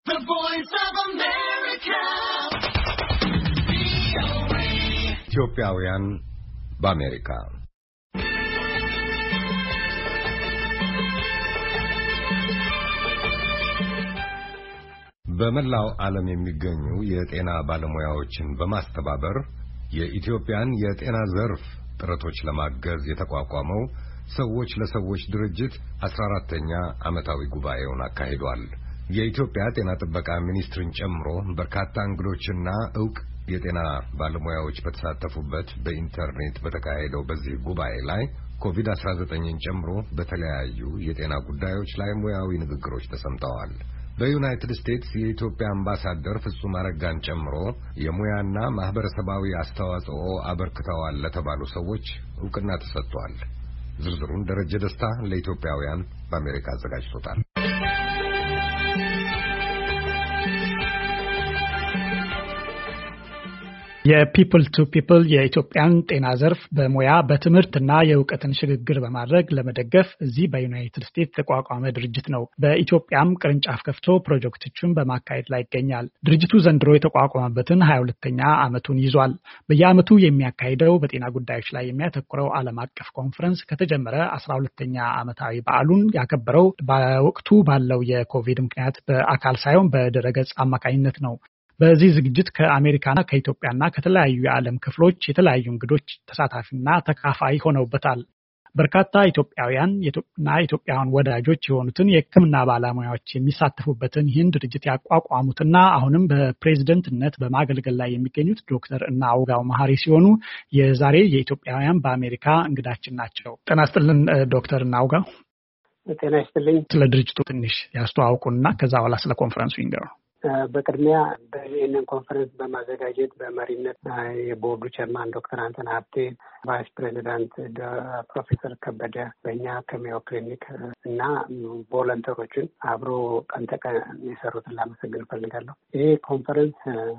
The Voice of America. ኢትዮጵያውያን በአሜሪካ በመላው ዓለም የሚገኙ የጤና ባለሙያዎችን በማስተባበር የኢትዮጵያን የጤና ዘርፍ ጥረቶች ለማገዝ የተቋቋመው ሰዎች ለሰዎች ድርጅት 14ኛ ዓመታዊ ጉባኤውን አካሂዷል። የኢትዮጵያ ጤና ጥበቃ ሚኒስትርን ጨምሮ በርካታ እንግዶችና ዕውቅ የጤና ባለሙያዎች በተሳተፉበት በኢንተርኔት በተካሄደው በዚህ ጉባኤ ላይ ኮቪድ-19ን ጨምሮ በተለያዩ የጤና ጉዳዮች ላይ ሙያዊ ንግግሮች ተሰምተዋል። በዩናይትድ ስቴትስ የኢትዮጵያ አምባሳደር ፍጹም አረጋን ጨምሮ የሙያና ማህበረሰባዊ አስተዋጽኦ አበርክተዋል ለተባሉ ሰዎች ዕውቅና ተሰጥቷል። ዝርዝሩን ደረጀ ደስታ ለኢትዮጵያውያን በአሜሪካ አዘጋጅቶታል። የፒፕል ቱ ፒፕል የኢትዮጵያን ጤና ዘርፍ በሙያ በትምህርትና የእውቀትን ሽግግር በማድረግ ለመደገፍ እዚህ በዩናይትድ ስቴትስ የተቋቋመ ድርጅት ነው። በኢትዮጵያም ቅርንጫፍ ከፍቶ ፕሮጀክቶችን በማካሄድ ላይ ይገኛል። ድርጅቱ ዘንድሮ የተቋቋመበትን 22ኛ ዓመቱን ይዟል። በየዓመቱ የሚያካሂደው በጤና ጉዳዮች ላይ የሚያተኩረው ዓለም አቀፍ ኮንፈረንስ ከተጀመረ 12ኛ ዓመታዊ በዓሉን ያከበረው በወቅቱ ባለው የኮቪድ ምክንያት በአካል ሳይሆን በድረገጽ አማካኝነት ነው። በዚህ ዝግጅት ከአሜሪካና ከኢትዮጵያና ከተለያዩ የዓለም ክፍሎች የተለያዩ እንግዶች ተሳታፊና ተካፋይ ሆነውበታል። በርካታ ኢትዮጵያውያን እና ኢትዮጵያውያን ወዳጆች የሆኑትን የሕክምና ባለሙያዎች የሚሳተፉበትን ይህን ድርጅት ያቋቋሙትና አሁንም በፕሬዝደንትነት በማገልገል ላይ የሚገኙት ዶክተር እናውጋው መሐሪ ሲሆኑ የዛሬ የኢትዮጵያውያን በአሜሪካ እንግዳችን ናቸው። ጤና ይስጥልን ዶክተር እናውጋው። ጤና ይስጥልኝ። ስለ ድርጅቱ ትንሽ ያስተዋውቁና ከዛ በኋላ ስለ ኮንፈረንሱ ይንገሩ። በቅድሚያ ይህንን ኮንፈረንስ በማዘጋጀት በመሪነት የቦርዱ ቸርማን ዶክተር አንተነህ ሀብቴ፣ ቫይስ ፕሬዚዳንት ፕሮፌሰር ከበደ በእኛ ከሜዮ ክሊኒክ እና ቮለንተሮችን አብሮ ቀን ተቀን የሰሩትን ላመሰግን እፈልጋለሁ። ይሄ ኮንፈረንስ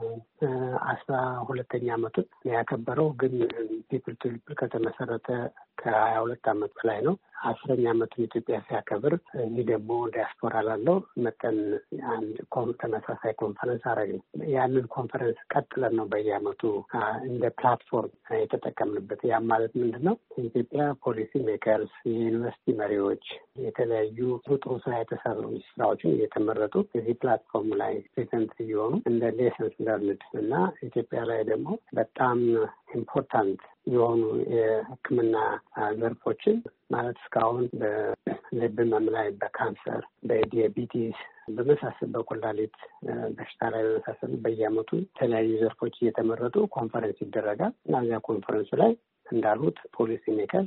12ኛ ዓመቱን ያከበረው ግን ፒፕል ቱ ፒፕል ከተመሰረተ ከ22 ዓመት በላይ ነው። 10ኛ ዓመቱን ኢትዮጵያ ሲያከብር እዚህ ደግሞ ዲያስፖራ ላለው መጠን አንድ ተመሳሳይ ኮንፈረንስ አረግን። ያንን ኮንፈረንስ ቀጥለን ነው በየዓመቱ እንደ ፕላትፎርም የተጠቀምንበት። ያም ማለት ምንድን ነው? የኢትዮጵያ ፖሊሲ ሜከርስ፣ የዩኒቨርሲቲ መሪዎች፣ የተለያዩ ጥሩ ስራ የተሰሩ ስራዎችን እየተመረጡ እዚህ ፕላትፎርም ላይ ፕሬዘንት እየሆኑ እንደ ሌሰንስ ለርንድ እና ኢትዮጵያ ላይ ደግሞ በጣም ኢምፖርታንት የሆኑ የሕክምና ዘርፎችን ማለት እስካሁን በልብ ህመም ላይ፣ በካንሰር፣ በዲያቤቲስ በመሳሰል በኩላሊት በሽታ ላይ በመሳሰሉ በየዓመቱ የተለያዩ ዘርፎች እየተመረጡ ኮንፈረንስ ይደረጋል እና እዚያ ኮንፈረንሱ ላይ እንዳሉት ፖሊሲ ሜከርስ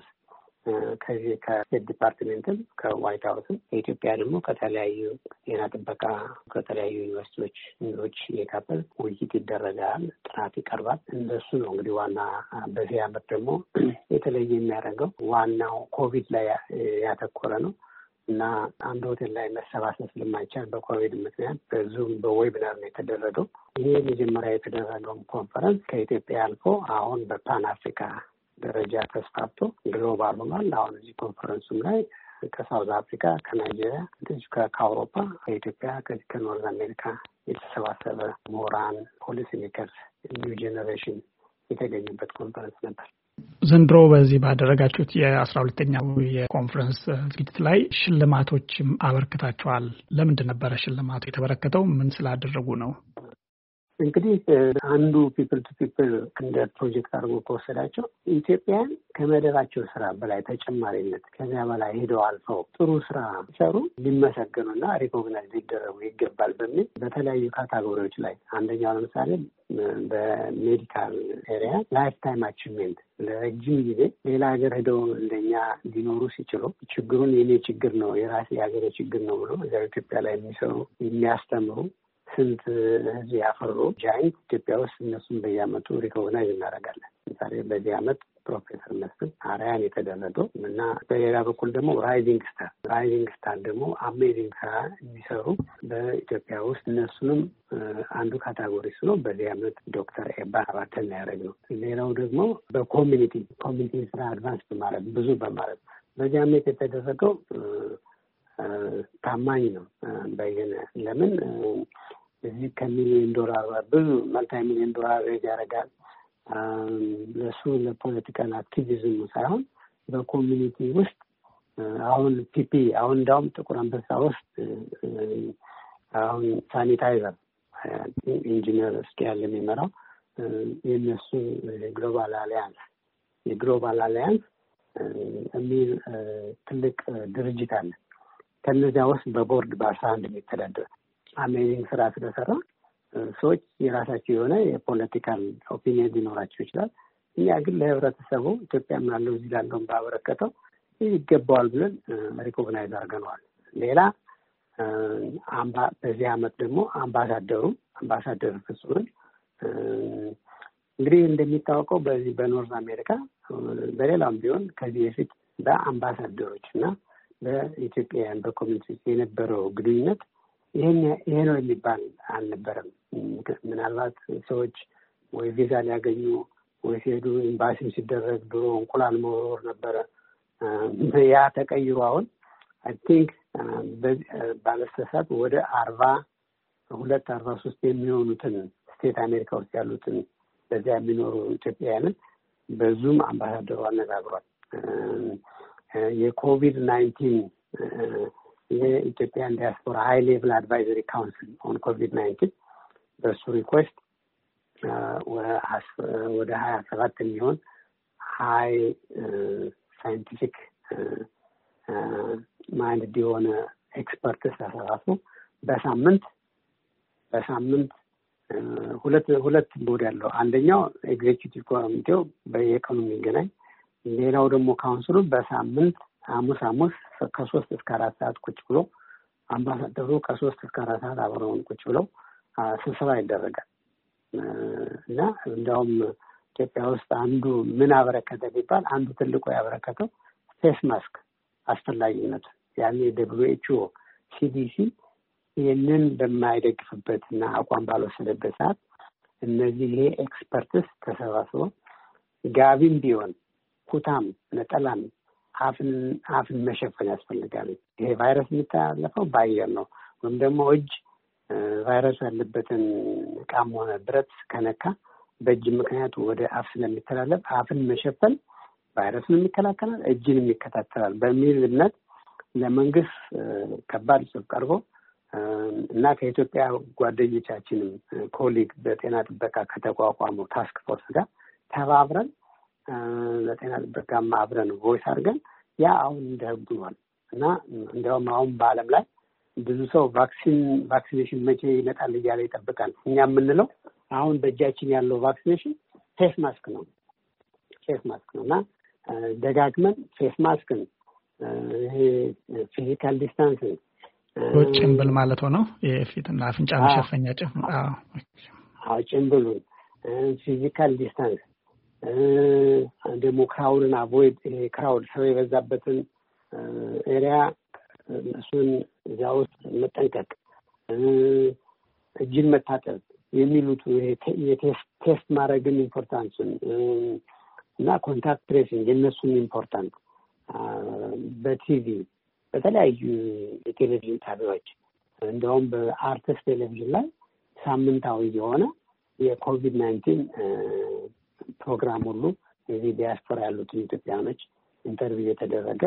ከዚህ ከስቴት ዲፓርትሜንትም ከዋይት ሀውስም የኢትዮጵያ ደግሞ ከተለያዩ ጤና ጥበቃ ከተለያዩ ዩኒቨርሲቲዎች እንግዶች እየጋበዝ ውይይት ይደረጋል፣ ጥናት ይቀርባል። እንደሱ ነው እንግዲህ ዋና በዚህ ዓመት ደግሞ የተለየ የሚያደርገው ዋናው ኮቪድ ላይ ያተኮረ ነው እና አንድ ሆቴል ላይ መሰባሰብ ስለማይቻል በኮቪድ ምክንያት በዙም በዌቢናር ነው የተደረገው። ይሄ መጀመሪያ የተደረገው ኮንፈረንስ ከኢትዮጵያ አልፎ አሁን በፓን አፍሪካ ደረጃ ተስፋፍቶ ግሎባል ሆኗል። አሁን እዚህ ኮንፈረንሱም ላይ ከሳውዝ አፍሪካ፣ ከናይጄሪያ፣ ከአውሮፓ፣ ከኢትዮጵያ፣ ከኖርዝ አሜሪካ የተሰባሰበ ምሁራን፣ ፖሊሲ ሜከርስ፣ ኒው ጄኔሬሽን የተገኙበት ኮንፈረንስ ነበር። ዘንድሮ በዚህ ባደረጋችሁት የ12ኛው የኮንፈረንስ ዝግጅት ላይ ሽልማቶችም አበርክታችኋል። ለምንድን ነበረ ሽልማቱ የተበረከተው? ምን ስላደረጉ ነው? እንግዲህ አንዱ ፒፕል ቱ ፒፕል እንደ ፕሮጀክት አድርጎ ከወሰዳቸው ኢትዮጵያን ከመደባቸው ስራ በላይ ተጨማሪነት ከዚያ በላይ ሄደው አልፈው ጥሩ ስራ ሲሰሩ ሊመሰገኑና ሪኮግናይዝ ሊደረጉ ይገባል በሚል በተለያዩ ካታጎሪዎች ላይ አንደኛው ለምሳሌ በሜዲካል ኤሪያ ላይፍ ታይም አቺቭሜንት ለረጅም ጊዜ ሌላ ሀገር ሄደው እንደኛ ሊኖሩ ሲችሉ ችግሩን የኔ ችግር ነው የራሴ የሀገሬ ችግር ነው ብሎ እዚያ ኢትዮጵያ ላይ የሚሰሩ የሚያስተምሩ ስንት ህዝብ ያፈሩ ጃይንት ኢትዮጵያ ውስጥ እነሱም በየዓመቱ ሪኮግናይዝ እናደርጋለን። ለምሳሌ በዚህ ዓመት ፕሮፌሰር መስፍን አርያን የተደረገው እና በሌላ በኩል ደግሞ ራይዚንግ ስታር ደግሞ አሜዚንግ ስራ የሚሰሩ በኢትዮጵያ ውስጥ እነሱንም አንዱ ካታጎሪ ነው። በዚህ ዓመት ዶክተር ኤባ አባተን ያደረግነው። ሌላው ደግሞ በኮሚኒቲ ስራ አድቫንስ በማድረግ ብዙ በማድረግ በዚህ ዓመት የተደረገው ታማኝ ነው። በየነ ለምን እዚህ ከሚሊዮን ዶላር ብዙ መልቲ ሚሊዮን ዶላር ያደርጋል። ለሱ ለፖለቲካል አክቲቪዝም ሳይሆን በኮሚኒቲ ውስጥ አሁን ፒፒ አሁን እንዳውም ጥቁር አንበሳ ውስጥ አሁን ሳኒታይዘር ኢንጂነር እስኪያል የሚመራው የነሱ የግሎባል አሊያንስ የሚል ትልቅ ድርጅት አለ። ከነዚያ ውስጥ በቦርድ በ11 የሚተዳደር አሜዚንግ ስራ ስለሰራ ሰዎች የራሳቸው የሆነ የፖለቲካል ኦፒኒየን ሊኖራቸው ይችላል። እኛ ግን ለህብረተሰቡ ኢትዮጵያ ያለው እዚህ ላለው ባበረከተው ይገባዋል ብለን ሪኮግናይዝ አድርገናል። ሌላ በዚህ አመት ደግሞ አምባሳደር ፍጹምን እንግዲህ እንደሚታወቀው በዚህ በኖርዝ አሜሪካ በሌላም ቢሆን ከዚህ በፊት በአምባሳደሮች እና በኢትዮጵያውያን በኮሚኒቲ የነበረው ግንኙነት ይሄ ነው የሚባል አልነበረም። ምናልባት ሰዎች ወይ ቪዛ ሊያገኙ ወይ ሲሄዱ ኤምባሲም ሲደረግ ድሮ እንቁላል መወርወር ነበረ። ያ ተቀይሮ አሁን አይ ቲንክ ባለስተሳት ወደ 43 የሚሆኑትን ስቴት አሜሪካ ውስጥ ያሉትን በዚያ የሚኖሩ ኢትዮጵያውያንን በዙም አምባሳደሩ አነጋግሯል። የኮቪድ-19 የኢትዮጵያን ዲያስፖራ ሃይ ሌቭል አድቫይዘሪ ካውንስል ኦን ኮቪድ-19 በሱ ሪኩዌስት ወደ 27 የሚሆን ሃይ ሳይንቲፊክ ማይንድ የሆነ ኤክስፐርትስ ተሰባስቦ በሳምንት ሁለት ቦዲ ያለው አንደኛው ኤግዜኪዩቲቭ ኮሚቴው በየቀኑ የሚገናኝ፣ ሌላው ደግሞ ካውንስሉ በሳምንት ሐሙስ ከ3 እስከ 4 ሰዓት ቁጭ ብሎ አምባሳደሩ ከ3 እስከ 4 ሰዓት አብረውን ቁጭ ብለው ስብሰባ ይደረጋል። እና እንደውም ኢትዮጵያ ውስጥ አንዱ ምን አበረከተ ቢባል አንዱ ትልቁ ያበረከተው ፌስ ማስክ አስፈላጊነት ያኔ WHO CDC ይህንን በማይደግፍበት እና አቋም ባልወሰደበት ሰዓት እነዚህ ኤክስፐርትስ ተሰባስበው ጋቢም ቢሆን ኩታም ነጠላም አፍን መሸፈን ያስፈልጋል። ይሄ ቫይረስ የሚተላለፈው በአየር ነው ወይም ደግሞ እጅ ቫይረስ ያለበትን ዕቃም ሆነ ብረት ከነካ በእጅ ምክንያት ወደ አፍ ስለሚተላለፍ አፍን መሸፈን ቫይረስን የሚከላከላል፣ እጅን ይከታተላል በሚል እምነት ለመንግስት ከባድ ጽሑፍ ቀርቦ እና ከኢትዮጵያ ጓደኞቻችንም ኮሊግ በጤና ጥበቃ ከተቋቋመው ታስክ ፎርስ ጋር ተባብረን ለጤና ጥበቃ አብረን ቮይስ አድርገን ያ አሁን እንደህጉዋል እና እንደውም አሁን በዓለም ላይ ብዙ ሰው ቫክሲኔሽን መቼ ይመጣል እያለ ይጠብቃል። እኛ የምንለው አሁን በእጃችን ያለው ቫክሲኔሽን ፌስ ማስክ ነው እና ደጋግመን ፌስ ማስክን ይሄ ፊዚካል ዲስታንስን ጭንብል ማለት ነው የፊትና አፍንጫ መሸፈኛ ጭንብሉን ፊዚካል ዲስታንስ ደግሞ ክራውድን አቮይድ ክራውድ ሰው የበዛበትን ኤሪያ እሱን እዚያ ውስጥ መጠንቀቅ፣ እጅን መታጠብ የሚሉት የቴስት ማድረግን ኢምፖርታንስን እና ኮንታክት ትሬሲንግ የነሱን ኢምፖርታንት በቲቪ በተለያዩ የቴሌቪዥን ጣቢያዎች እንደውም በአርትስ ቴሌቪዥን ላይ ሳምንታዊ የሆነ የኮቪድ-19 ፕሮግራም ሁሉ የዚህ ዲያስፖራ ያሉትን ኢትዮጵያኖች ኢንተርቪው የተደረገ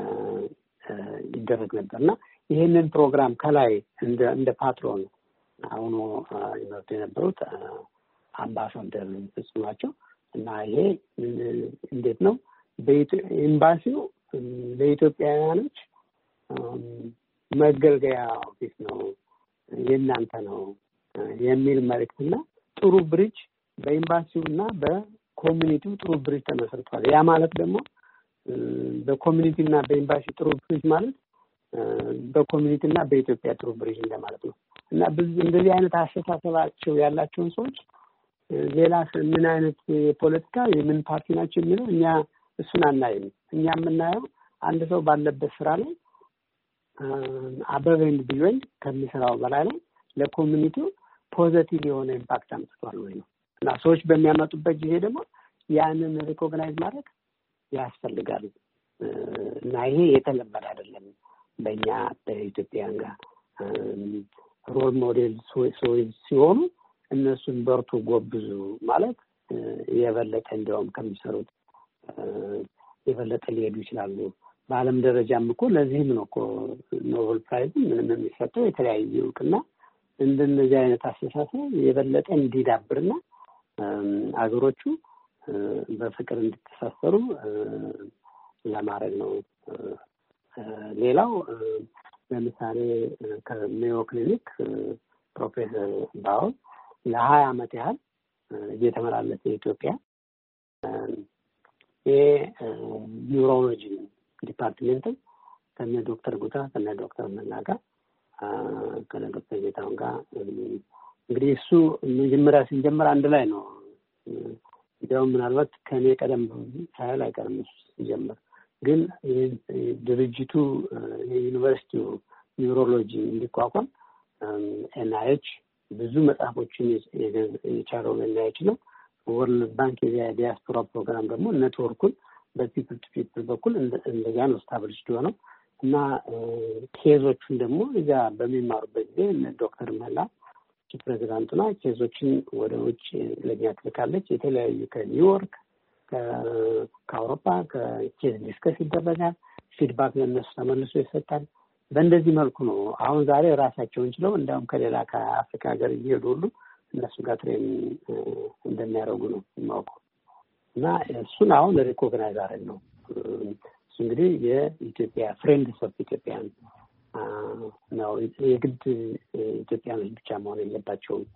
ይደረግ ነበርና ይሄንን ፕሮግራም ከላይ እንደ ፓትሮን አሁን ይመጡ የነበሩት አምባሳደር ፍጹማቸው እና ይሄ እንዴት ነው በኤምባሲው ለኢትዮጵያውያኖች መገልገያ ኦፊስ ነው የእናንተ ነው የሚል መልእክትና ጥሩ ብሪጅ በኤምባሲውና በኮሚኒቲው ጥሩ ብሪጅ ተመስርቷል። ያ ማለት ደግሞ በኮሚኒቲና በኤምባሲ ጥሩ ብሪጅ ማለት በኮሚኒቲና በኢትዮጵያ ጥሩ ብሪጅ እንደማለት ነው እና እንደዚህ አይነት አስተሳሰባቸው ያላቸውን ሰዎች ሌላ ምን አይነት የፖለቲካ የምን ፓርቲ ናቸው የሚለው እኛ እሱን አናይም። እኛ የምናየው አንድ ሰው ባለበት ስራ ላይ አበበን ቢሆን ከሚሰራው በላይ ላይ ለኮሚኒቲው ፖዚቲቭ የሆነ ኢምፓክት አምጥቷል ወይ ነው እና ሰዎች በሚያመጡበት ጊዜ ደግሞ ያንን ሪኮግናይዝ ማድረግ ያስፈልጋል እና ይሄ የተለመደ አይደለም በእኛ በኢትዮጵያውያን ጋር ሮል ሞዴል ሲሆኑ እነሱን በርቱ ጎብዙ ማለት የበለጠ እንደውም ከሚሰሩት የበለጠ ሊሄዱ ይችላሉ። በዓለም ደረጃም እኮ ለዚህም ነው እኮ ኖቤል ፕራይዝ ምንም የሚሰጠው የተለያዩ እውቅና እንደነዚህ አይነት አስተሳሰብ የበለጠ እንዲዳብርና አገሮቹ በፍቅር እንዲተሳሰሩ ለማድረግ ነው። ሌላው ለምሳሌ ከሜዮ ክሊኒክ ፕሮፌሰር ባው ለ20 ዓመት ያህል እየተመላለሰ ኢትዮጵያ የኒውሮሎጂ ዲፓርትመንት ከነ ዶክተር ጉታ ከነ ዶክተር መናጋ ከነ ዶክተር ጌታውን ጋር እንግዲህ እሱ መጀመሪያ ሲጀምር አንድ ላይ ነው። ያው ምናልባት ከኔ ቀደም ሳይል አይቀርም ሲጀምር ግን ድርጅቱ የዩኒቨርሲቲው ኒውሮሎጂ እንዲቋቋም ኤንአይኤች ብዙ መጽሐፎችን የቻለው ኤንአይኤች ነው። ወርልድ ባንክ የዲያስፖራ ፕሮግራም ደግሞ ኔትወርኩን በፒፕል ቱ ፒፕል በኩል እንደዛ ነው ስታብሊሽ ሆነው እና ኬዞቹን ደግሞ እዛ በሚማሩበት ጊዜ ዶክተር መላ ፕሬዚዳንቱና ኬዞችን ወደ ውጭ ለኛ ትልካለች። የተለያዩ ከኒውዮርክ ከአውሮፓ ከኬዝ ዲስከስ ይደረጋል። ፊድባክ ለነሱ ተመልሶ ይሰጣል። በእንደዚህ መልኩ ነው አሁን ዛሬ ራሳቸውን ችለው እንደውም ከሌላ ከአፍሪካ ሀገር እየሄዱ ሁሉ እነሱ ጋር ትሬን እንደሚያደርጉ ነው የማውቀው እና እሱን አሁን ሪኮግናይዝ አደረግ ነው። እሱ እንግዲህ የኢትዮጵያ ፍሬንድስ ኦፍ ኢትዮጵያን ነው። የግድ ኢትዮጵያኖች ብቻ መሆን የለባቸውም።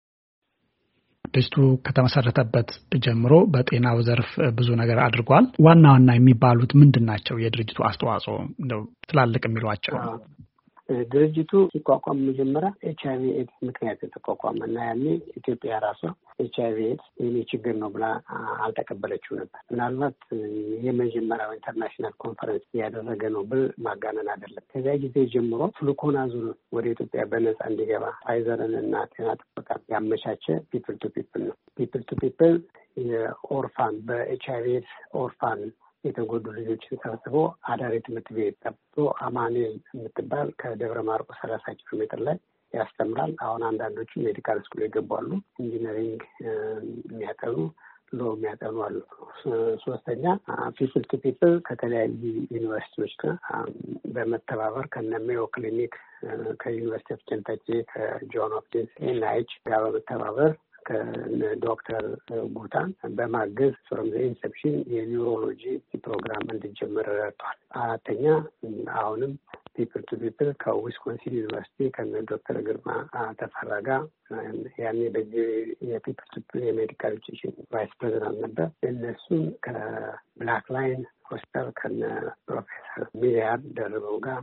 ድርጅቱ ከተመሰረተበት ጀምሮ በጤናው ዘርፍ ብዙ ነገር አድርጓል። ዋና ዋና የሚባሉት ምንድናቸው? የድርጅቱ አስተዋጽኦ እንደው ትላልቅ የሚሏቸው? ድርጅቱ ሲቋቋም መጀመሪያ ኤችአይቪ ኤድስ ምክንያት የተቋቋመ እና ያኔ ኢትዮጵያ ራሷ ኤችአይቪ ኤድስ የኔ ችግር ነው ብላ አልተቀበለችው ነበር። ምናልባት የመጀመሪያው ኢንተርናሽናል ኮንፈረንስ ያደረገ ነው ብል ማጋነን አይደለም። ከዚያ ጊዜ ጀምሮ ፍሉኮናዙል ወደ ኢትዮጵያ በነጻ እንዲገባ ፋይዘርን እና ጤና ጥበቃ ያመቻቸ ፒፕል ቱ ፒፕል ነው። ፒፕል ቱ ፒፕል የኦርፋን በኤችአይቪ ኤድስ ኦርፋን የተጎዱ ልጆችን ሰብስቦ አዳሪ ትምህርት ቤት ጠብቶ አማኑኤል የምትባል ከደብረ ማርቆስ 30 ኪሎ ሜትር ላይ ያስተምራል። አሁን አንዳንዶቹ ሜዲካል ስኩል የገባሉ፣ ኢንጂነሪንግ የሚያጠኑ ሎ የሚያጠኑ አሉ። ሶስተኛ ፒፕል ቱ ፒፕል ከተለያዩ ዩኒቨርሲቲዎች ጋር በመተባበር ከነ ሜዮ ክሊኒክ ከዩኒቨርሲቲ ኦፍ ኬንታኪ ከጆን ሆፕኪንስ ኤንአይኤች ጋር በመተባበር ከዶክተር ጉታን በማገዝ ፍሮም ዘ ኢንሰፕሽን የኒውሮሎጂ ፕሮግራም እንዲጀመር ረድቷል። አራተኛ አሁንም ፒፕል ቱ ፒፕል ከዊስኮንሲን ዩኒቨርሲቲ ከነ ዶክተር ግርማ ተፈራ ጋር ያኔ በዚህ የፒፕል ቱ ፒፕል የሜዲካል ኤጁኬሽን ቫይስ ፕሬዚዳንት ነበር። እነሱም ከብላክ ላይን ሆስፒታል ከነ ፕሮፌሰር ሚሊያርድ ደርበው ጋር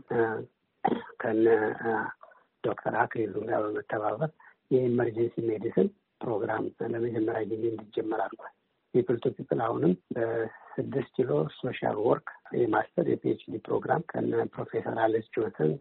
ከነ ዶክተር አክሊሉ ጋር በመተባበር የኢመርጀንሲ ሜዲሲን ፕሮግራም ለመጀመሪያ ጊዜ እንዲጀመር አድርጓል። ፒፕል ቱ ፒፕል አሁንም በ6 ኪሎ ሶሻል ወርክ የማስተር የፒኤችዲ ፕሮግራም ከነ ፕሮፌሰር አሌክስ ጆንሰን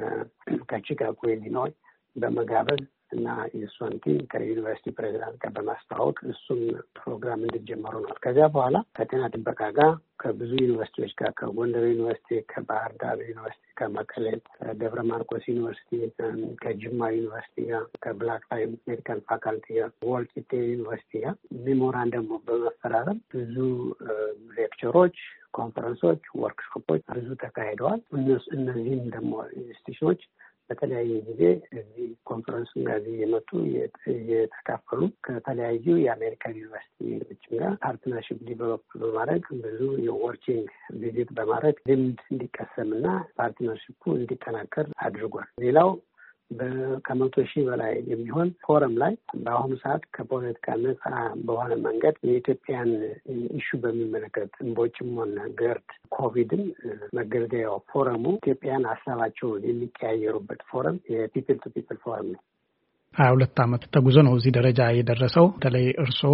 ከቺካጎ ኢሊኖይ በመጋበዝ እና የእሱን ቲም ከዩኒቨርሲቲ ፕሬዚዳንት ጋር በማስተዋወቅ እሱም ፕሮግራም እንዲጀመሩ ነው። ከዚያ በኋላ ከጤና ጥበቃ ጋር ከብዙ ዩኒቨርሲቲዎች ጋር ከጎንደር ዩኒቨርሲቲ፣ ከባህር ዳር ዩኒቨርሲቲ፣ ከመቀሌ፣ ከደብረ ማርቆስ ዩኒቨርሲቲ፣ ከጅማ ዩኒቨርሲቲ ጋር ከብላክ ላይን ሜዲካል ፋካልቲ ጋር ወልቂጤ ዩኒቨርሲቲ ጋር ሜሞራንደም በመፈራረም ብዙ ሌክቸሮች፣ ኮንፈረንሶች፣ ወርክሾፖች ብዙ ተካሂደዋል። እነዚህም ደግሞ ኢንስቲትዩሽኖች በተለያየ ጊዜ እዚህ ኮንፈረንስ ጋር የመጡ የተካፈሉ ከተለያዩ የአሜሪካን ዩኒቨርሲቲዎች ጋር ፓርትነርሺፕ ዲቨሎፕ በማድረግ ብዙ የወርኪንግ ቪዚት በማድረግ ልምድ እንዲቀሰምና ፓርትነርሺፑ እንዲጠናከር አድርጓል። ሌላው ከ100,000 በላይ የሚሆን ፎረም ላይ በአሁኑ ሰዓት ከፖለቲካ ነጻ በሆነ መንገድ የኢትዮጵያን ኢሹ በሚመለከት እንቦጭም ሆነ ገርድ ኮቪድን መገልገያው ፎረሙ ኢትዮጵያን ሀሳባቸውን የሚቀያየሩበት ፎረም የፒፕል ቱ ፒፕል ፎረም ነው። 22 ዓመት ተጉዞ ነው እዚህ ደረጃ የደረሰው። በተለይ እርስዎ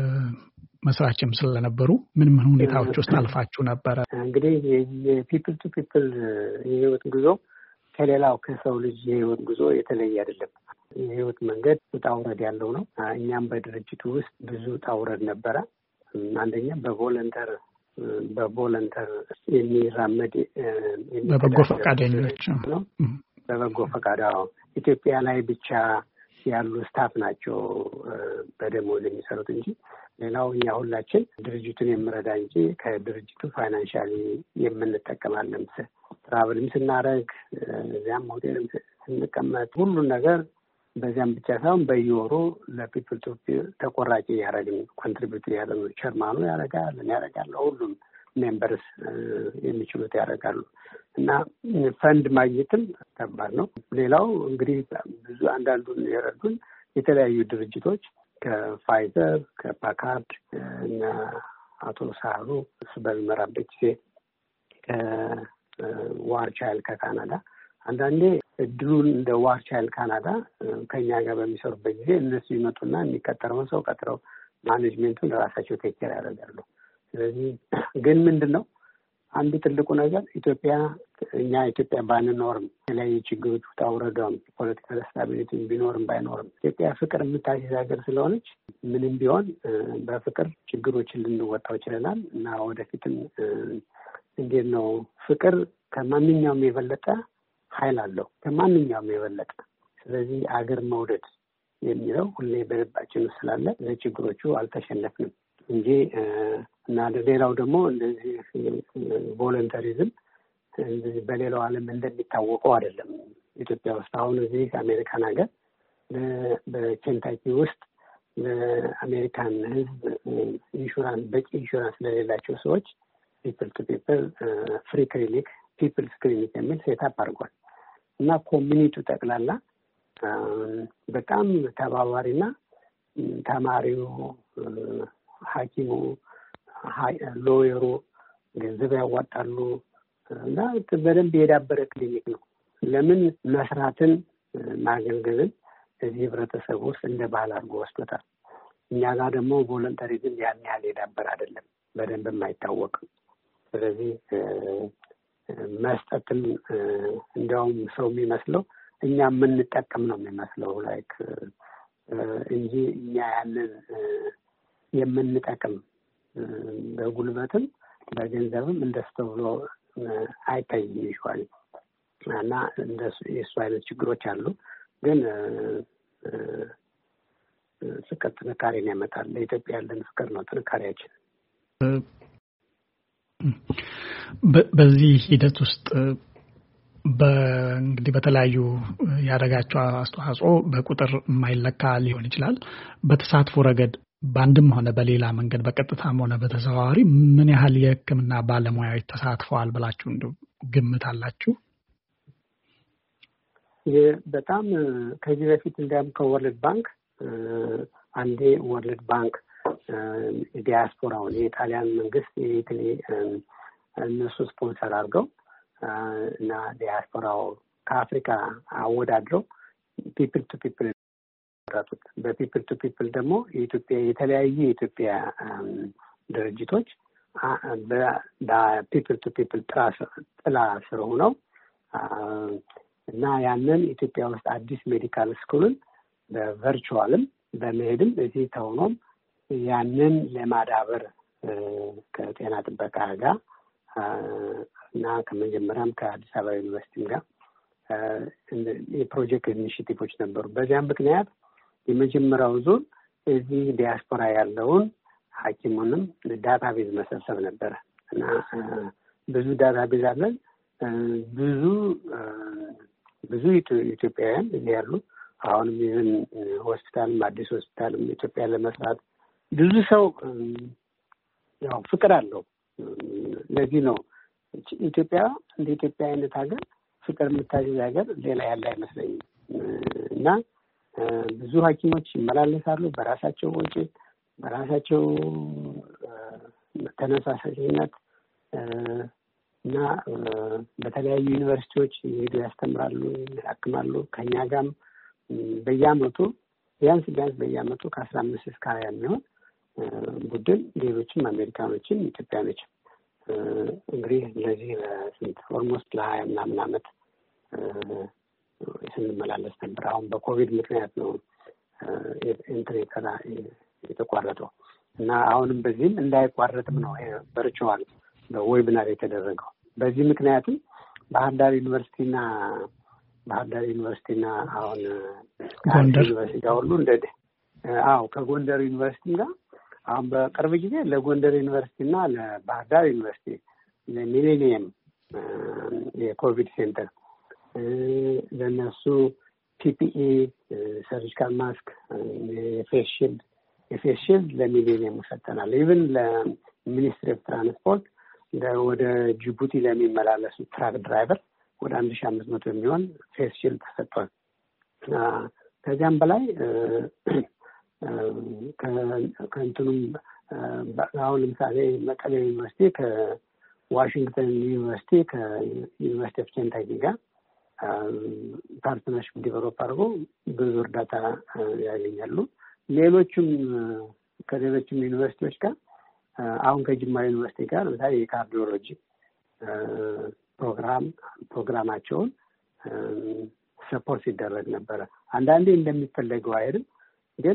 መስራችም ስለነበሩ ምን ሁኔታዎች ውስጥ አልፋችሁ ነበረ? እንግዲህ የፒፕል ቱ ፒፕል የህይወት ጉዞ ከሌላው ከሰው ልጅ የህይወት ጉዞ የተለየ አይደለም። የህይወት መንገድ ውጣ ውረድ ያለው ነው። እኛም በድርጅቱ ውስጥ ብዙ ውጣ ውረድ ነበረ። አንደኛ በቮለንተር የሚራመድ በበጎ ፈቃደኞች ነው። በበጎ ፈቃድ ኢትዮጵያ ላይ ብቻ ያሉ ስታፍ ናቸው በደሞዝ የሚሰሩት እንጂ ሌላው እኛ ሁላችን ድርጅቱን የምረዳ እንጂ ከድርጅቱ ፋይናንሻሊ የምንጠቀማለን። ትራቭልም ስናደርግ እዚያም ሆቴልም ስንቀመጥ ሁሉን ነገር በዚያም ብቻ ሳይሆን በየወሩ ለፒፕል ቱ ተቆራጭ ያደረግን ኮንትሪቢዩት ያደረግን ቸርማኑ ያደርጋል፣ ሁሉም ሜምበርስ የሚችሉት ያደርጋሉ እና ፈንድ ማግኘትም ከባድ ነው። ሌላው እንግዲህ ብዙ አንዳንዱን የረዱን የተለያዩ ድርጅቶች ከፋይዘር ከፓካርድ እና አቶ ሳሩ በሚመራበት ጊዜ ከዋር ቻይልድ ከካናዳ አንዳንዴ እድሉን እንደ ዋር ቻይልድ ካናዳ ከኛ ጋር በሚሰሩበት ጊዜ እነሱ ይመጡና የሚቀጠረውን ሰው ቀጥረው ማኔጅሜንቱን ለራሳቸው ቴክኬር ያደርጋሉ። ስለዚህ ግን ምንድነው አንዱ ትልቁ ነገር ኢትዮጵያ ባንኖርም የተለያዩ ችግሮች ውጣ ውረዷም ፖለቲካል ስታቢሊቲ ቢኖርም ባይኖርም ኢትዮጵያ ፍቅር የምታስይዝ ሀገር ስለሆነች ምንም ቢሆን በፍቅር ችግሮችን ልንወጣው ይችላል እና ወደፊትም እንዴት ነው ፍቅር ከማንኛውም የበለጠ ኃይል አለው ከማንኛውም የበለጠ። ስለዚህ አገር መውደድ የሚለው ሁሌ በልባችን ስላለ ለችግሮቹ አልተሸነፍንም እንጂ እና ሌላው ደግሞ እንደዚህ ቮለንተሪዝም በሌላው ዓለም እንደሚታወቀው አይደለም። ኢትዮጵያ ውስጥ አሁን እዚህ አሜሪካን ሀገር በኬንታኪ ውስጥ ለአሜሪካን ሕዝብ በቂ ኢንሹራንስ ለሌላቸው ሰዎች ፒፕል ቱ ፒፕል ፍሪ ክሊኒክ ፒፕልስ ክሊኒክ የሚል ሴታፕ አድርጓል እና ኮሚኒቲው ጠቅላላ በጣም ተባባሪና ተማሪው፣ ሐኪሙ፣ ሎየሩ ገንዘብ ያዋጣሉ እና በደንብ የዳበረ ክሊኒክ ነው። ለምን መስራትን ማገልገልን እዚህ ህብረተሰብ ውስጥ እንደ ባህል አድርጎ ወስዶታል። እኛ ጋር ደግሞ ቮለንተሪዝም ያን ያህል የዳበረ አይደለም፣ በደንብ አይታወቅም። ስለዚህ መስጠትም እንዲያውም ሰው የሚመስለው እኛ የምንጠቀም ነው የሚመስለው ላይክ እንጂ እኛ ያንን የምንጠቅም በጉልበትም በገንዘብም እንደሱ ብሎ አይታይም ይሻል እና እንደሱ የሱ አይነት ችግሮች አሉ። ግን ፍቅር ጥንካሬን ያመጣል። ለኢትዮጵያ ያለን ፍቅር ነው ጥንካሬያችን። በዚህ ሂደት ውስጥ እንግዲህ በተለያዩ ያደረጋቸው አስተዋጽኦ በቁጥር የማይለካ ሊሆን ይችላል። በተሳትፎ ረገድ በአንድም ሆነ በሌላ መንገድ በቀጥታም ሆነ በተዘዋዋሪ ምን ያህል የሕክምና ባለሙያዎች ተሳትፈዋል ብላችሁ እንደው ግምት አላችሁ? በጣም ከዚህ በፊት እንዲያም ከወርልድ ባንክ አንዴ ወርልድ ባንክ ዲያስፖራውን የጣሊያን መንግስት የኢጣሊ እነሱ ስፖንሰር አድርገው እና ዲያስፖራው ከአፍሪካ አወዳድረው ፒፕል ቱ ፒፕል ያራጡት። በፒፕል ቱ ፒፕል ደግሞ የተለያዩ የኢትዮጵያ ድርጅቶች በፒፕል ቱ ፒፕል ጥላ ስር ሆነው እና ያንን ኢትዮጵያ ውስጥ አዲስ ሜዲካል ስኩልን በቨርቹዋልም በመሄድም እዚህ ተሆኖም ያንን ለማዳበር ከጤና ጥበቃ ጋር እና ከመጀመሪያም ከአዲስ አበባ ዩኒቨርሲቲም ጋር የፕሮጀክት ኢኒሼቲቮች ነበሩ። በዚያም ምክንያት የመጀመሪያው ዙር እዚህ ዲያስፖራ ያለውን ሐኪሙንም ዳታቤዝ መሰብሰብ ነበረ እና ብዙ ዳታቤዝ አለን። ብዙ ኢትዮጵያውያን እዚህ ያሉ አሁንም ይህን ሆስፒታልም አዲስ ሆስፒታልም ኢትዮጵያ ለመስራት ብዙ ሰው ያው ፍቅር አለው። ለዚህ ነው ኢትዮጵያ እንደ ኢትዮጵያ አይነት ሀገር ፍቅር የምታይዝ ሀገር ሌላ ያለ አይመስለኝም እና ብዙ ሐኪሞች ይመላለሳሉ በራሳቸው ወጪ በራሳቸው ተነሳሽነት እና በተለያዩ ዩኒቨርሲቲዎች ይሄዱ ያስተምራሉ፣ ያክማሉ። ከኛ ጋርም በየአመቱ ቢያንስ በየአመቱ ከ15 እስከ 20 የሚሆን ቡድን ሌሎችም አሜሪካኖችም ኢትዮጵያኖችም እንግዲህ ለዚህ ለስንት ኦልሞስት ለ20 ምናምን አመት ስንመላለስ ነበር። አሁን በኮቪድ ምክንያት ነው የተቋረጠው እና አሁንም በዚህም እንዳይቋረጥም ነው ቨርቹዋል በዌቢናር የተደረገው። በዚህ ምክንያትም ባህር ዳር ዩኒቨርሲቲና ባህር ዳር ዩኒቨርሲቲና አሁን ጎንደር ዩኒቨርሲቲ ጋር ሁሉ ከጎንደር ዩኒቨርሲቲ ጋር አሁን በቅርብ ጊዜ ለጎንደር ዩኒቨርሲቲና ለባህር ዳር ዩኒቨርሲቲ ለሚሌኒየም የኮቪድ ሴንተር ለነሱ ፒፒኢ ሰርጂካል ማስክ የፌስ ሺልድ ለሚሌኒየም ሰጥተናል። ኢቭን ለሚኒስትሪ ኦፍ ትራንስፖርት ወደ ጅቡቲ ለሚመላለሱ ትራክ ድራይቨር ወደ 1500 የሚሆን ፌስ ሺልድ ተሰጥቷል። ከዚያም በላይ ከእንትኑም አሁን ለምሳሌ መቀሌ ዩኒቨርሲቲ ከዋሽንግተን ዩኒቨርሲቲ ከዩኒቨርሲቲ ኦፍ ኬንታኪ ጋር ፓርትነርሽፕ ዲቨሎፕ አድርጎ ብዙ እርዳታ ያገኛሉ። ከሌሎችም ዩኒቨርሲቲዎች ጋር አሁን ከጅማ ዩኒቨርሲቲ ጋር ለምሳሌ የካርዲዮሎጂ ፕሮግራማቸውን ሰፖርት ሲደረግ ነበረ። አንዳንዴ እንደሚፈለገው አይደል፣ ግን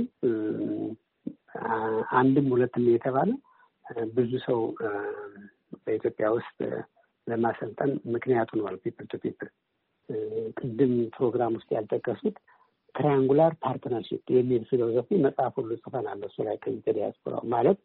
አንድም ሁለትም የተባለ ብዙ ሰው በኢትዮጵያ ውስጥ ለማሰልጠን ምክንያቱ ነው። ፒፕል ቱ ፒፕል ቅድም ፕሮግራም ውስጥ ያልጠቀሱት ትራያንጉላር ፓርትነርሺፕ የሚል ፊሎሶፊ መጽሐፍ ሁሉ ጽፈናል። እሱ ላይ ከዲያስፖራ ማለት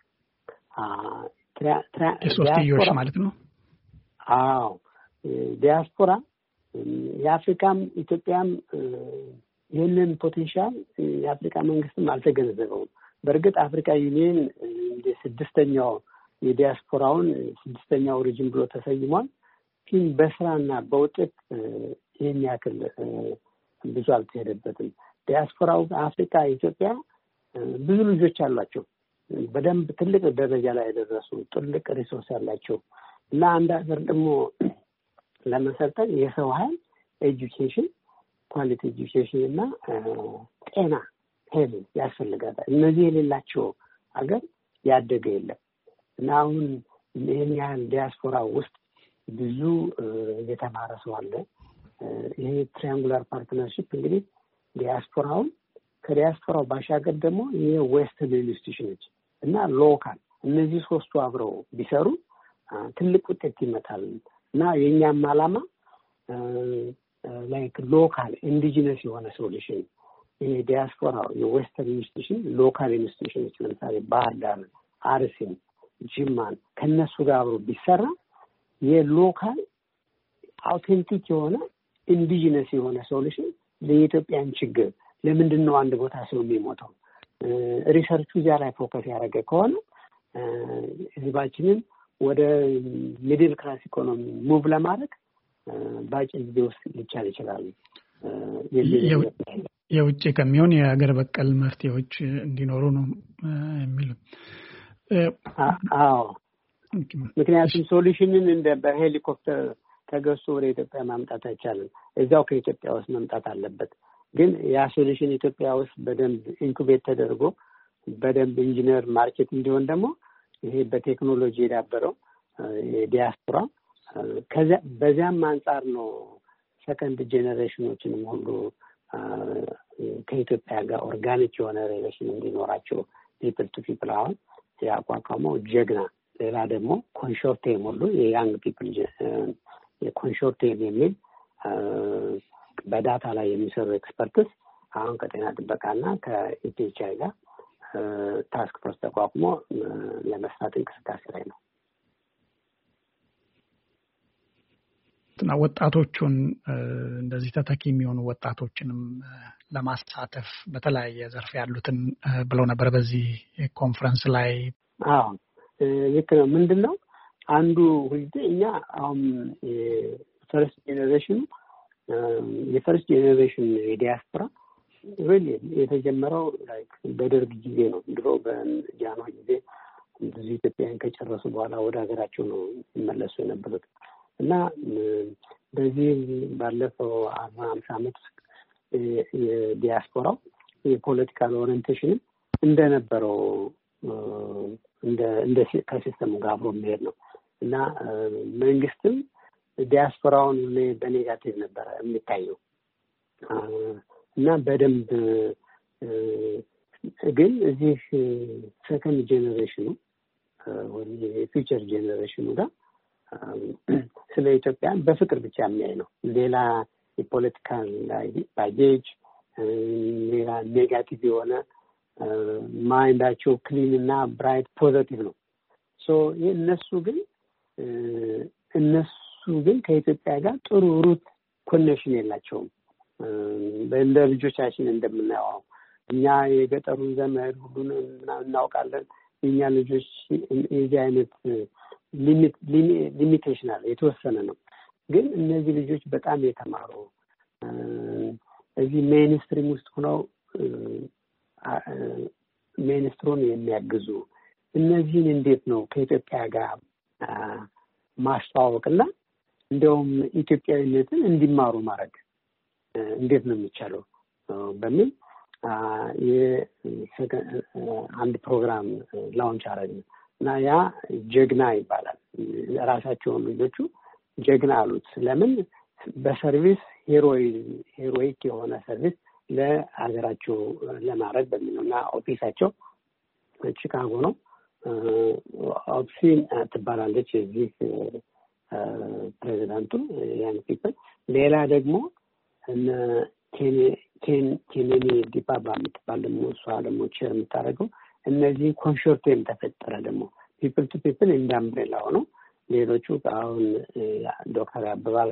ሶስትዮሽ ማለት ነው። አዎ ዲያስፖራ የአፍሪካም ኢትዮጵያም ይህንን ፖቴንሻል የአፍሪካ መንግስትም አልተገነዘበውም። በእርግጥ አፍሪካ ዩኒየን እንደ ስድስተኛው የዲያስፖራውን ስድስተኛው ሪጅን ብሎ ተሰይሟል። ግን በስራና በውጤት ይህን ያክል ብዙ አልተሄደበትም። ዲያስፖራው አፍሪካ ኢትዮጵያ ብዙ ልጆች አሏቸው፣ በደንብ ትልቅ ደረጃ ላይ የደረሱ ትልቅ ሪሶርስ ያላቸው እና አንድ ሀገር ደግሞ ለመሰልጠን የሰው ኃይል ኤጁኬሽን፣ ኳሊቲ ኤጁኬሽን እና ጤና ሄል ያስፈልጋታል። እነዚህ የሌላቸው ሀገር ያደገ የለም እና አሁን ይህን ያህል ዲያስፖራ ውስጥ ብዙ የተማረ ሰው አለ። ይሄ ትራያንጉላር ፓርትነርሺፕ እንግዲህ ዲያስፖራውን ከዲያስፖራው ባሻገር ደግሞ ይሄ ዌስተርን ኢንስቲትዩሽኖች እና ሎካል እነዚህ ሶስቱ አብረው ቢሰሩ ትልቅ ውጤት ይመጣል እና የኛም ዓላማ ላይክ ሎካል ኢንዲጂነስ የሆነ ሶሉሽን ይሄ ዲያስፖራው የዌስተርን ኢንስቲትዩሽን ሎካል ኢንስቲትዩሽኖች ለምሳሌ ባህር ዳር፣ አርሲን፣ ጅማን ከነሱ ጋር አብሮ ቢሰራ የሎካል አውቴንቲክ የሆነ ኢንዲጂነስ የሆነ ሶሉሽን ለኢትዮጵያን ችግር ለምንድን ነው አንድ ቦታ ሰው የሚሞተው ሪሰርቹ እዚያ ላይ ፎከስ ያደረገ ከሆነ ህዝባችንን ወደ ሚድል ክላስ ኢኮኖሚ ሙቭ ለማድረግ በአጭር ጊዜ ውስጥ ሊቻል ይችላል። የውጭ ከሚሆን የሀገር በቀል መፍትሄዎች እንዲኖሩ ነው የሚሉት። አዎ ምክንያቱም ሶሉሽንን እንደ በሄሊኮፕተር ተገዝቶ ወደ ኢትዮጵያ ማምጣት አይቻልም። እዛው ከኢትዮጵያ ውስጥ መምጣት አለበት። ግን ያ ሶሉሽን ኢትዮጵያ ውስጥ በደንብ ኢንኩቤት ተደርጎ በደንብ ኢንጂነር ማርኬት እንዲሆን ደግሞ ይሄ በቴክኖሎጂ የዳበረው የዲያስፖራ በዚያም አንጻር ነው ሰከንድ ጄኔሬሽኖችንም ሁሉ ከኢትዮጵያ ጋር ኦርጋኒክ የሆነ ሪሌሽን እንዲኖራቸው ፒፕል ቱ ፒፕል አሁን ያቋቋመው ጀግና። ሌላ ደግሞ ኮንሾርቴም ሁሉ የያንግ ፒፕል የኮንሾርቴም የሚል በዳታ ላይ የሚሰሩ ኤክስፐርትስ አሁን ከጤና ጥበቃና ከኢፒኤችአይ ጋር ታስክ ፎርስ ተቋቁሞ ለመስራት እንቅስቃሴ ላይ ነው። ወጣቶቹን እንደዚህ ተተኪ የሚሆኑ ወጣቶችንም ለማሳተፍ በተለያየ ዘርፍ ያሉትን ብለው ነበር በዚህ ኮንፈረንስ ላይ። አዎ ልክ ነው። ምንድነው አንዱ ሁልጊዜ እኛ አሁን የፈርስት ጄኔሬሽን የዲያስፖራ ሪሊ የተጀመረው ላይክ በደርግ ጊዜ ነው። ድሮ በጃንሆይ ጊዜ ብዙ ኢትዮጵያውያን ከጨረሱ በኋላ ወደ ሀገራቸው ነው የሚመለሱ የነበሩት እና በዚህ ባለፈው 50 ዓመት የዲያስፖራው የፖለቲካል ኦሪየንቴሽን እንደነበረው እንደ ከሲስተሙ ጋር አብሮ የሚሄድ ነው እና መንግስትም ዲያስፖራውን በኔጋቲቭ ነበረ የሚታየው እና በደንብ ግን እዚህ ሰከንድ ጄኔሬሽኑ ወይ የፊውቸር ጄኔሬሽኑ ጋር ስለ ኢትዮጵያ በፍቅር ብቻ የሚያይ ነው። ሌላ የፖለቲካል ባጌጅ ሌላ ኔጋቲቭ የሆነ ማይንዳቸው ክሊን እና ብራይት ፖዚቲቭ ነው። እነሱ ግን ከኢትዮጵያ ጋር ጥሩ ሩት ኮኔክሽን የላቸውም። እንደ ልጆቻችን እንደምናየው እኛ የገጠሩን ዘመድ ሁሉን እናውቃለን። የኛ ልጆች የዚህ አይነት ሊሚቴሽን አለ፣ የተወሰነ ነው። ግን እነዚህ ልጆች በጣም የተማሩ እዚህ ሜይንስትሪም ውስጥ ሆነው ሜይንስትሪውን የሚያግዙ እነዚህን እንዴት ነው ከኢትዮጵያ ጋር ማስተዋወቅና እንደውም ኢትዮጵያዊነትን እንዲማሩ ማድረግ እንዴት ነው የሚቻለው በሚል አንድ ፕሮግራም ላውንች አደረግን እና ያ ጀግና ይባላል። ራሳቸውን ልጆቹ ጀግና አሉት። ለምን? በሰርቪስ ሄሮይክ የሆነ ሰርቪስ ለሀገራቸው ለማድረግ በሚል እና ኦፊሳቸው ቺካጎ ነው። ኦፕሲን ትባላለች የዚህ ፕሬዚዳንቱ ያን ፒፕል። ሌላ ደግሞ እነ ኬኔኒ ዲባባ የምትባል ደግሞ እሷ ደግሞ ቼር የምታደርገው እነዚህ ኮንሾርቲየም ተፈጠረ ደግሞ ፒፕል ቱ ፒፕል እንደ አምብሬላ ሆነው ሌሎቹ አሁን ዶክተር ያበባል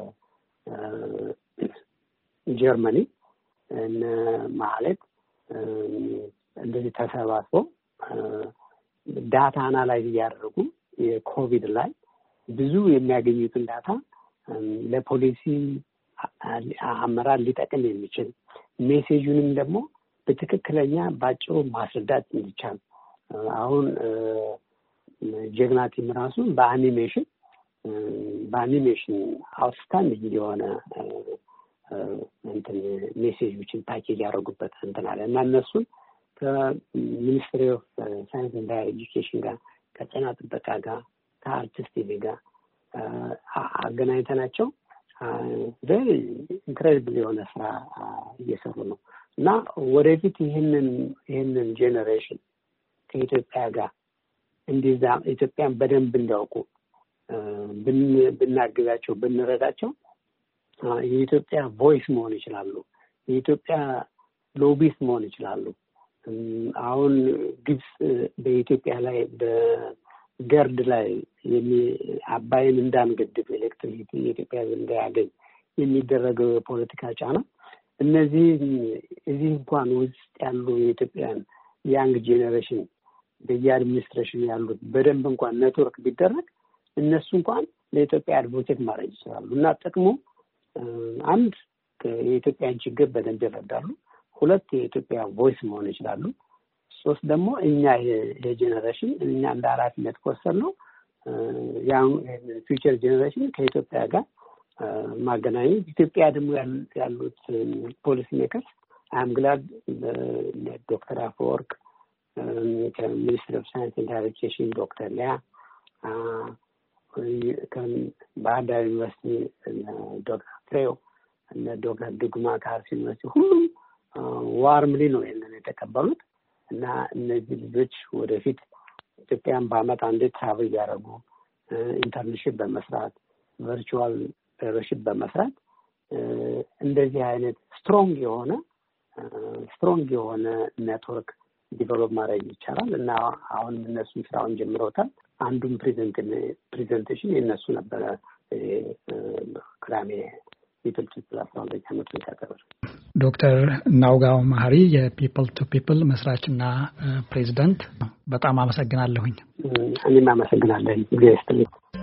ከጀርመኒ እነ ማለት እንደዚህ ተሰባስበው ዳታ አናላይዝ እያደረጉ የኮቪድ ላይ ብዙ የሚያገኙትን ዳታ ለፖሊሲ አመራር ሊጠቅም የሚችል ሜሴጁንም ደግሞ በትክክለኛ ባጭሩ ማስረዳት እንዲቻል አሁን ጀግና ቲም ራሱ በአኒሜሽን አውትስታንዲንግ የሆነ እንትን ሜሴጆችን ፓኬጅ ያደረጉበት እንትን አለ እና እነሱን ከሚኒስትሪ ኦፍ ሳይንስ ኤንድ ኤጁኬሽን ጋር ከጤና ጥበቃ ጋር ከአርቲስት ጋር አገናኝተናቸው ቬሪ ኢንክሬዲብል የሆነ ስራ እየሰሩ ነው እና ወደፊት ይህንን ጄኔሬሽን ከኢትዮጵያ ጋር እንዲዛ ኢትዮጵያን በደንብ እንዲያውቁ ብናግዛቸው ብንረዳቸው የኢትዮጵያ ቮይስ መሆን ይችላሉ። የኢትዮጵያ ሎቢስት መሆን ይችላሉ። አሁን ግብጽ በኢትዮጵያ ላይ በገርድ ላይ አባይን እንዳንገድብ ኤሌክትሪሲቲ የኢትዮጵያ እንዳያገኝ የሚደረገው የፖለቲካ ጫና እነዚህ እዚህ እንኳን ውስጥ ያሉ የኢትዮጵያን ያንግ ጄኔሬሽን በየአድሚኒስትሬሽን ያሉት በደንብ እንኳን ኔትወርክ ቢደረግ እነሱ እንኳን ለኢትዮጵያ አድቮኬት ማድረግ ይችላሉ እና ጥቅሙ አንድ የኢትዮጵያን ችግር በደንብ ይረዳሉ። ሁለት የኢትዮጵያ ቮይስ መሆን ይችላሉ። ሶስት ደግሞ እኛ የጄኔሬሽን እኛ እንደ ኃላፊነት ከወሰድነው ያው ፊውቸር ጄኔሬሽን ከኢትዮጵያ ጋር ማገናኘት ኢትዮጵያ ደግሞ ያሉት ፖሊሲ ሜከርስ አም ግላድ ዶክተር አፈወርቅ ከሚኒስትሪ ኦፍ ሳይንስ ኤንድ ኤጁኬሽን ዶክተር ሊያ ከባህር ዳር ዩኒቨርሲቲ ዶክተር ፍሬው እና ዶክተር ድጉማ ከአርሲ ዩኒቨርሲቲ ሁሉም ዋርምሊ ነው ይሄንን የተቀበሉት እና እነዚህ ልጆች ወደፊት ኢትዮጵያን በአመት አንዴ ትራቭል ያደረጉ ኢንተርንሺፕ በመስራት ቨርቹዋል ፌሎሺፕ በመስራት እንደዚህ አይነት ስትሮንግ የሆነ ኔትወርክ ዲቨሎፕ ማድረግ ይቻላል እና አሁን እነሱ ስራውን ጀምረውታል። አንዱም ፕሬዘንቴሽን የነሱ ነበረ ቅዳሜ ፒፕል ቱ ፒፕል 12 ዓመት ተከታተሉ። ዶክተር ናውጋው መሀሪ የፒፕል ቱ ፒፕል መስራችና ፕሬዚዳንት፣ በጣም አመሰግናለሁኝ። እኔም አመሰግናለሁ።